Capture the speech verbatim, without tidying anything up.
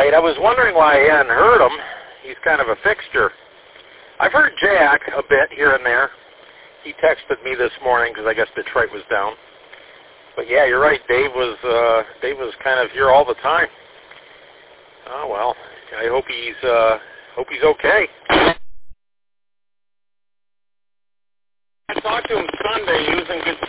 right. I was wondering why I hadn't heard him. He's kind of a fixture. I've heard Jack a bit here and there. He texted me this morning because I guess Detroit was down. But yeah, you're right. Dave was uh, Dave was kind of here all the time. Oh well, I hope he's uh, hope he's okay. I talked to him Sunday. He was in good